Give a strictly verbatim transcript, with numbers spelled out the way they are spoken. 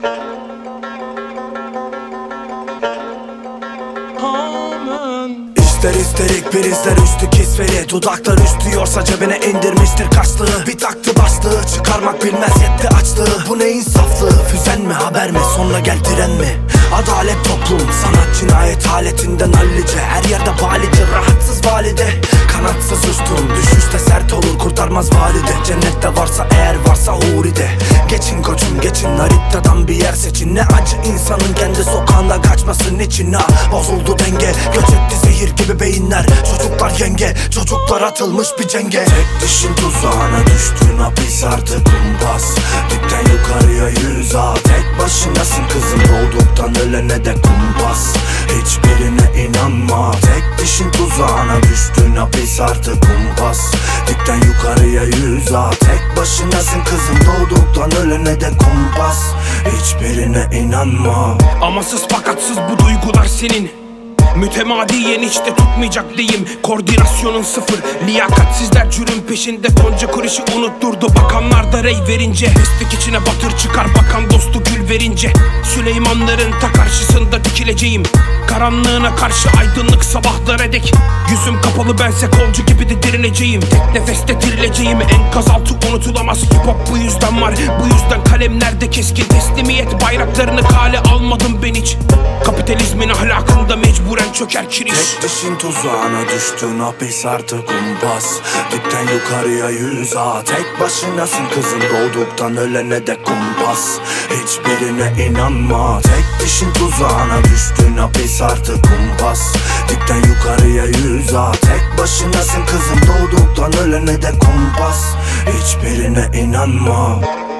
İster isterik bir izler üstü kisveli, dudaklar üstlüyorsa cebine indirmiştir kaçlığı. Bir taktı başlığı, çıkarmak bilmez yetti açlığı. Bu ne insaflığı, füzen mi haber mi, sonra gel diren mi? Adalet toplum, sanat cinayet haletinden hallice. Her yerde balice, rahatsız valide. Kanatsız uçtum, düşüşte sert olur, kurtarmaz valide. Cennette varsa eğer varsa huride. Geçin koçum geçin, haritadan bir yer seçin. Ne acı insanın kendi sokağında kaçmasın için. Ha, bozuldu denge, göç etti zehir gibi beyinler. Çocuklar yenge, çocuklar atılmış bir cenge. Tek dişin tuzağına düştün, hapis artık kumpas. Dipten yukarıya yüz at, tek başınasın kızım, doğduktan ölene de kumpas. Hiçbirine inanma, tek dişin tuzağına düştün, hapis artık kumpas. Dipten yukarıya yüz at, tek başınasın kızım, doğduktan ölene de kumpas. Hiçbirine inanma. Amasız fakatsız bu duygular senin. Mütemadiyen işte tutmayacak deyim. Koordinasyonun sıfır, liyakatsizler cürüm peşinde. Gonca kuruşu unutturdu bakanlar da rey verince. Pislik içine batır çıkar bakan dostu gül verince. Süleymanların ta karşısında dikileceğim. Karanlığına karşı aydınlık sabahlara dek. Yüzüm kapalı bense kolcu gibi de direneceğim. Tek nefeste dirileceğim, enkaz altı unutulamaz. Hip hop bu yüzden var, bu yüzden kalemlerde keskin. Teslimiyet bayraklarını kale almadım ben hiç. Kapitalizmin ahlakında mecburen çöker kiriş. Tek dişin tuzağına düştün, hapis artık kumpas. Dipten yukarıya yüz at, tek başınasın kızım, doğduktan ölene de kumpas. Hiçbirine inanma, tek dişin tuzağına düştün, hapis artık kumpas. Dipten yukarıya yüz at, tek başınasın kızım, doğduktan ölene de kumpas. Hiçbirine inanma.